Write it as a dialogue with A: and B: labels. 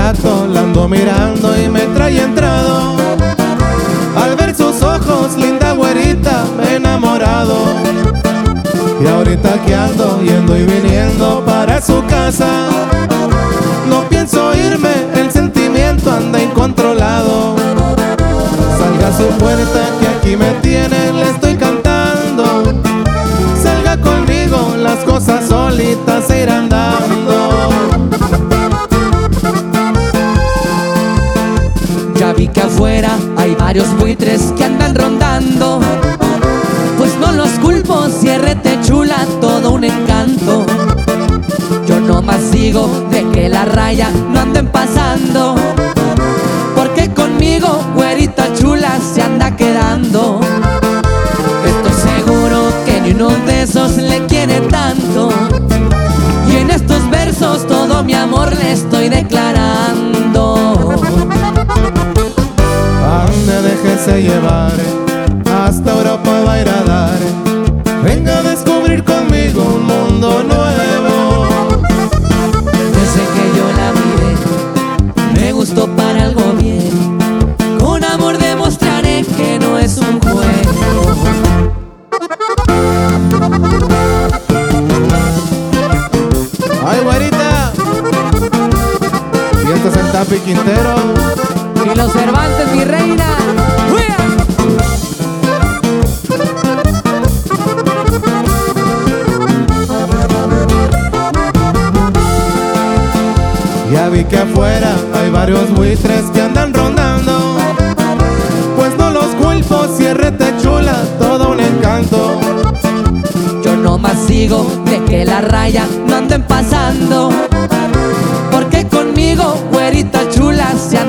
A: rato la ando mirando y me trae entrado. Al ver sus ojos, linda güerita, me he enamorado. Y ahorita que ando yendo y viniendo para su casa, no pienso irme, el sentimiento anda incontrolado. Salga a su puerta que aquí me tiene, le estoy cantando. Salga conmigo, las cosas solitas se irán dando.
B: Ya vi que afuera hay varios buitres que andan rondando. Pues no los culpo, ciérrete chula, todo un encanto. Yo nomás digo de que la raya no anden pasando, porque conmigo, güerita chula, se anda quedando. Estoy seguro que ni uno de esos le quiere tanto, y en estos versos todo mi amor le estoy declarando.
A: Ande, déjese llevar, hasta Europa va a ir a dar. Venga a descubrir conmigo un mundo nuevo.
B: Desde que yo la miré, me gustó para algo bien. Con amor demostraré que no es un juego.
A: Ay, güerita, y esto es el Tapi Quintero.
B: Y los Cervantes, mi reina.
A: Ya vi que afuera hay varios buitres que andan rondando. Pues no los culpo, ciérrete chula, todo un encanto.
B: Yo nomás digo de que la raya no anden pasando, porque conmigo, güerita chula, se